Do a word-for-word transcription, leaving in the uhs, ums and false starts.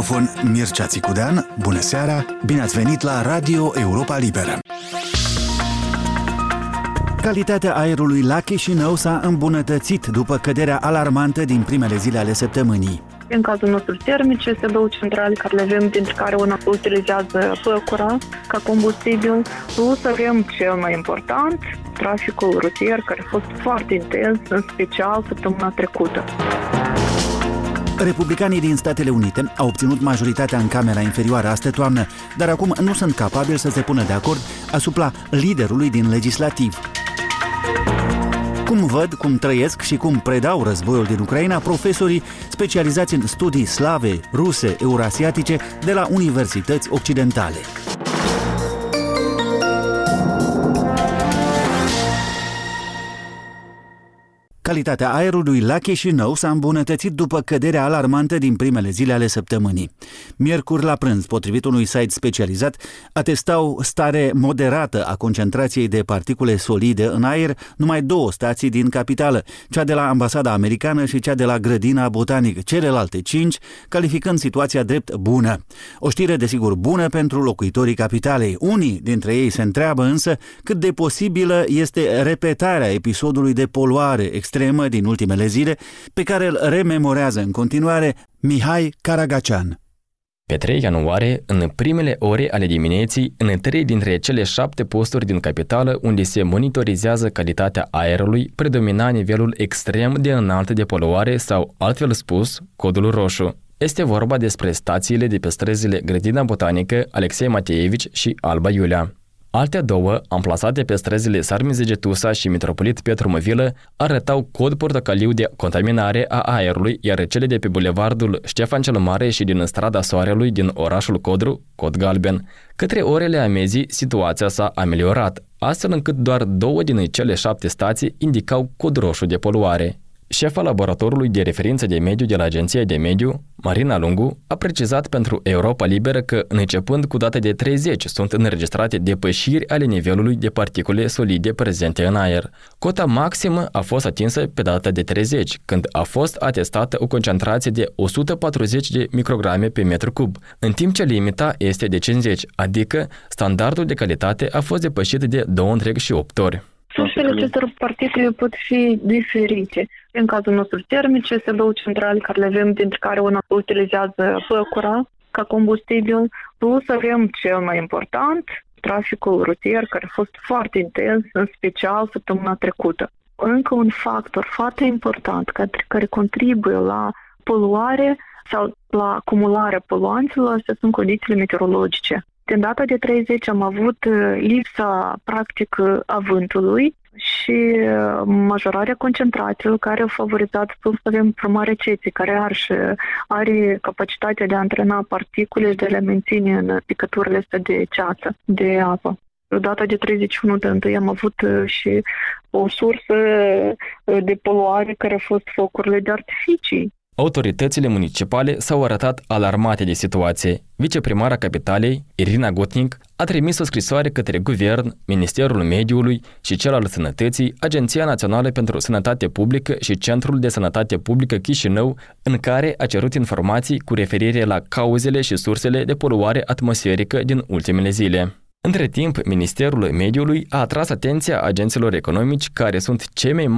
microfon Mircea Țicudean, bună seara, bine ați venit la Radio Europa Liberă. Calitatea aerului la Chișinău s-a îmbunătățit după căderea alarmantă din primele zile ale săptămânii. În cazul nostru termice, este două centrale care le avem, dintre care una utilizează păcura ca combustibil, plus avem cel mai important, traficul rutier, care a fost foarte intens, în special săptămâna trecută. Republicanii din Statele Unite au obținut majoritatea în Camera Inferioară astă toamnă, dar acum nu sunt capabili să se pună de acord asupra liderului din legislativ. Cum văd, cum trăiesc și cum predau războiul din Ucraina profesorii specializați în studii slave, ruse, eurasiatice de la universități occidentale. Calitatea aerului la Chișinău s-a îmbunătățit după căderea alarmantă din primele zile ale săptămânii. Miercuri la prânz, potrivit unui site specializat, atestau stare moderată a concentrației de particule solide în aer numai două stații din capitală, cea de la Ambasada Americană și cea de la Grădina Botanic, celelalte cinci calificând situația drept bună. O știre desigur bună pentru locuitorii capitalei. Unii dintre ei se întreabă însă cât de posibilă este repetarea episodului de poluare extremă din ultimele zile, pe care îl rememorează în continuare Mihai Karagacean. Pe trei ianuarie, în primele ore ale dimineții, în trei dintre cele șapte posturi din capitală unde se monitorizează calitatea aerului, predomina nivelul extrem de înalt de poluare sau, altfel spus, codul roșu. Este vorba despre stațiile de pe străzile Grădina Botanică, Alexei Mateevici și Alba Iulia. Alte două, amplasate pe străzile Sarmizegetusa și Mitropolit Petru Măvilă, arătau cod portocaliu de contaminare a aerului, iar cele de pe bulevardul Ștefan cel Mare și din strada Soarelui din orașul Codru, cod galben. Către orele amezii, situația s-a ameliorat, astfel încât doar două din cele șapte stații indicau cod roșu de poluare. Șefa laboratorului de referință de mediu de la Agenția de Mediu, Marina Lungu, a precizat pentru Europa Liberă că, începând cu data de treizeci, sunt înregistrate depășiri ale nivelului de particule solide prezente în aer. Cota maximă a fost atinsă pe data de treizeci, când a fost atestată o concentrație de o sută patruzeci de micrograme pe metru cub, în timp ce limita este de cincizeci, adică standardul de calitate a fost depășit de două întreg și opt ori. Sursele acestor particule pot fi diferite. În cazul nostru termice, este două centrale care le avem, dintre care una utilizează păcura ca combustibil, plus avem cel mai important, traficul rutier, care a fost foarte intens, în special săptămâna trecută. Încă un factor foarte important care, care contribuie la poluare sau la acumularea poluanților, astea sunt condițiile meteorologice. Din data de treizeci am avut lipsa practică a vântului și majorarea concentrațiilor care au favorizat, plus avem formarea ceții, care are, are capacitatea de a antrena particule și de a le menține în picăturile astea de ceață, de apă. Data de treizeci și unu de întâi am avut și o sursă de poluare care a fost focurile de artificii. Autoritățile municipale s-au arătat alarmate de situație. Viceprimara Capitalei, Irina Gotnic, a trimis o scrisoare către Guvern, Ministerul Mediului și cel al Sănătății, Agenția Națională pentru Sănătate Publică și Centrul de Sănătate Publică Chișinău, în care a cerut informații cu referire la cauzele și sursele de poluare atmosferică din ultimele zile. Între timp, Ministerul Mediului a atras atenția agenților economici care sunt cei mai